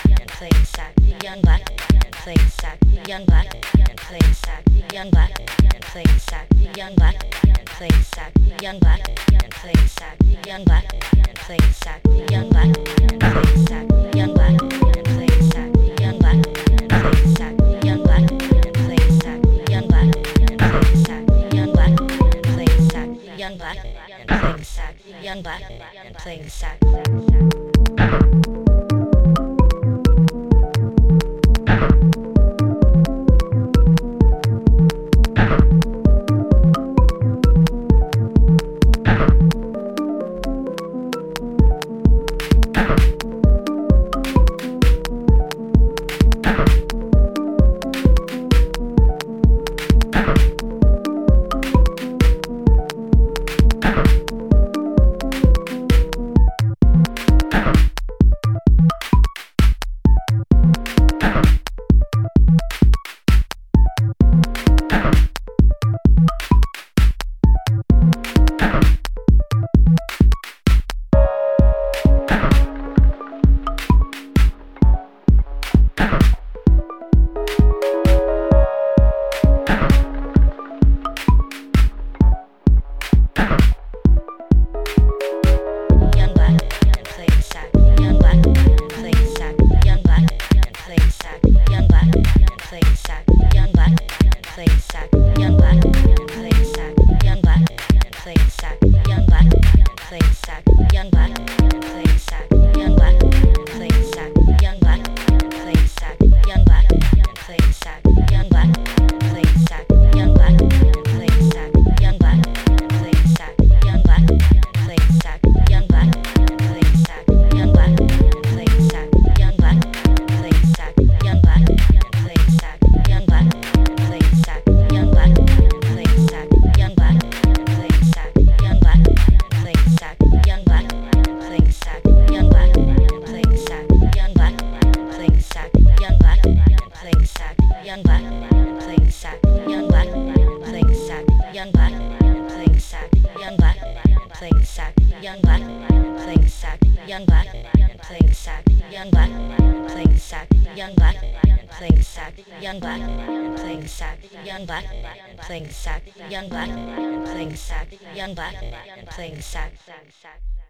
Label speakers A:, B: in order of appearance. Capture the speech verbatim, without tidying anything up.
A: and playing sack, young black and playing sack, young black and playing sack, young black and playing sack, young black and playing sack, young black and playing sack, young black and playing sack, young black and playing sack, young black and playing sack, young black and playing sack, young black and playing sack, young black and playing sack, young black and playing sack, young black and playing sack, young black and playing sack. Young black playing sack, young black playing sack, young black playing sack, young black playing sack, young black playing sack, young black playing sack, young black playing sack, young black playing sack, young black playing sack, young black playing sack, young black playing sack, young black playing sack.